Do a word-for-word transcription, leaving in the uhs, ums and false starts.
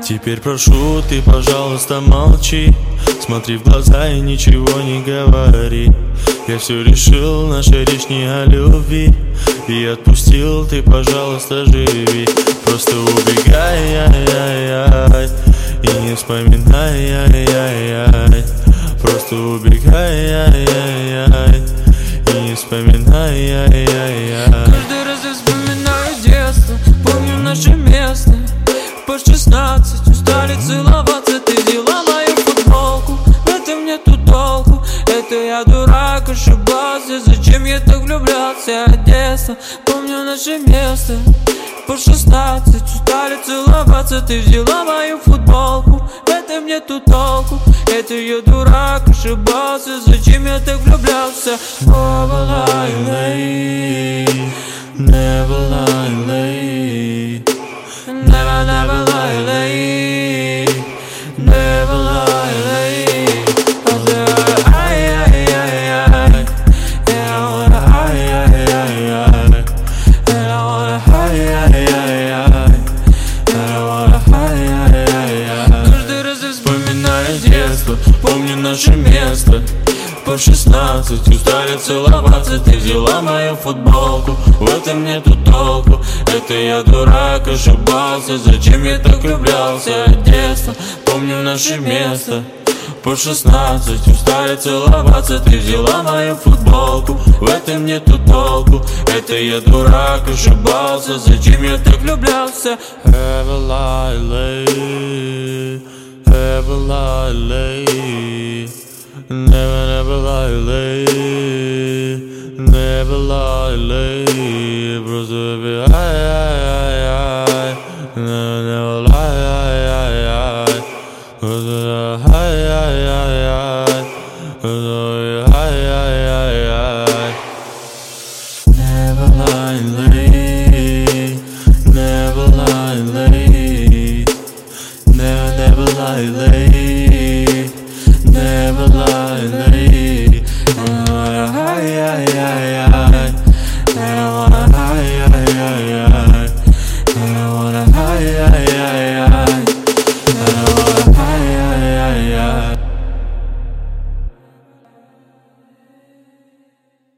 Теперь прошу, ты, пожалуйста, молчи. Смотри в глаза и ничего не говори. Я все решил, наша речь не о любви. И отпустил, ты, пожалуйста, живи. Просто убегай, ай-яй-яй, и не вспоминай, ай-яй-яй. Просто убегай, ай-яй-яй, и не вспоминай, ай-яй-яй. Каждый раз я вспоминаю детство, помню наше место. По шестнадцать устали целоваться, ты взяла мою футболку. В этом нету толку, это я дурак, ошибался. Зачем я так влюблялся от детства? Помню наше место. По шестнадцать устали целоваться, ты взяла мою футболку. В этом нету толку, это я дурак, ошибался. Зачем я так влюблялся? Never lie late, never lie late, never, never lie late, never lie late. I said, ay, ay, ay, ay, and I wanna, ay, ay, ay, ay, and I wanna, ay, ay, ay, ay, and I wanna, ay, ay, ay, ay. Каждый раз я Вспоминаю детство, помню наше место. По шестнадцать устали целоваться, ты взяла мою футболку. В этом нету толку, это я дурак, ошибался. Зачем я так влюблялся от детства? Помню наше место. По шестнадцать устали целоваться, ты взяла мою футболку. В этом нету толку, это я дурак, ошибался. Зачем я так влюблялся? Ever lie late, ever lie late, never, never lie late, never lie late. Просто be ай, ай, ай, ай, never, never lie, ай, ай, ай, просто ай, ай, ай, ай, просто